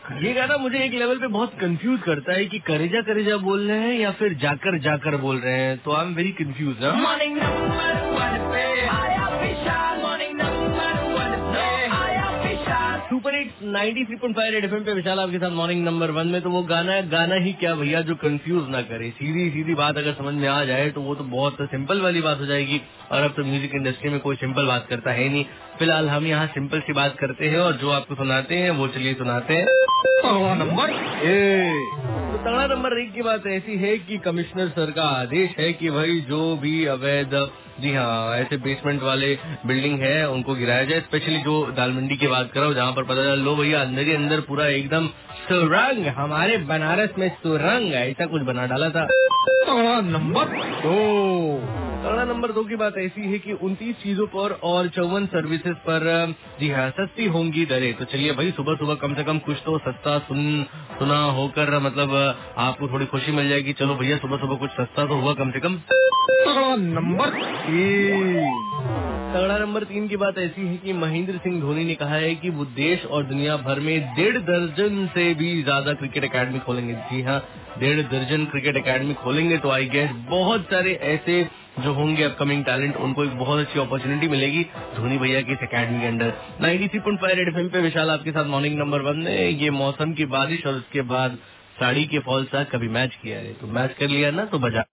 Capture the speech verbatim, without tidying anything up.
ये गाना मुझे एक लेवल पे बहुत कंफ्यूज करता है कि करेजा करेजा बोल रहे हैं या फिर जाकर जाकर बोल रहे हैं, तो I am very confuse. Morning number one पे आया विशाल, मॉर्निंग नंबर वन पे आया Vishal. Super hits ninety three point five red FM पे विशाल आपके साथ मॉर्निंग नंबर वन में। तो वो गाना गाना ही क्या भैया जो कंफ्यूज ना करे, सीधी सीधी बात अगर समझ में आ जाए तो वो तो बहुत सिंपल वाली बात हो जाएगी। और अब तो म्यूजिक इंडस्ट्री में कोई सिंपल बात करता है नहीं। फिलहाल हम यहाँ सिंपल सी बात करते हैं और जो आपको सुनाते हैं वो चलिए सुनाते हैं। तगड़ा नंबर एक। तो तगड़ा नंबर एक की बात ऐसी है कि कमिश्नर सर का आदेश है कि भाई जो भी अवैध, जी हाँ, ऐसे बेसमेंट वाले बिल्डिंग है उनको गिराया जाए। स्पेशली जो दालमंडी की बात कर रहा हूँ जहाँ पर पता चला लो भैया अंदर ही अंदर पूरा एकदम सुरंग, हमारे बनारस में सुरंग ऐसा कुछ बना डाला था। तगड़ा नंबर दो। तगड़ा नंबर दो की बात ऐसी है कि उनतीस चीजों पर और चौवन सर्विसेज पर, जी हाँ, सस्ती होंगी दरें। तो चलिए भाई सुबह सुबह कम से कम कुछ तो सस्ता सुन सुना होकर मतलब आपको थोड़ी खुशी मिल जाएगी। चलो भैया सुबह सुबह कुछ सस्ता तो हुआ कम से कम। तगड़ा नंबर तीन। तगड़ा नंबर तीन की बात ऐसी है कि महेंद्र सिंह धोनी ने कहा है कि वो देश और दुनिया भर में डेढ़ दर्जन से भी ज्यादा क्रिकेट एकेडमी खोलेंगे। जी हाँ, डेढ़ दर्जन क्रिकेट एकेडमी खोलेंगे। तो आई गेस बहुत सारे ऐसे जो होंगे अपकमिंग टैलेंट, उनको एक बहुत अच्छी अपॉर्चुनिटी मिलेगी धोनी भैया की इस एकेडमी के under. Ninety three point five red FM पे विशाल आपके साथ मॉर्निंग नंबर वन में। ये मौसम की बारिश और उसके बाद साड़ी के फॉल सा कभी मैच किया है, तो मैच कर लिया ना तो बजा।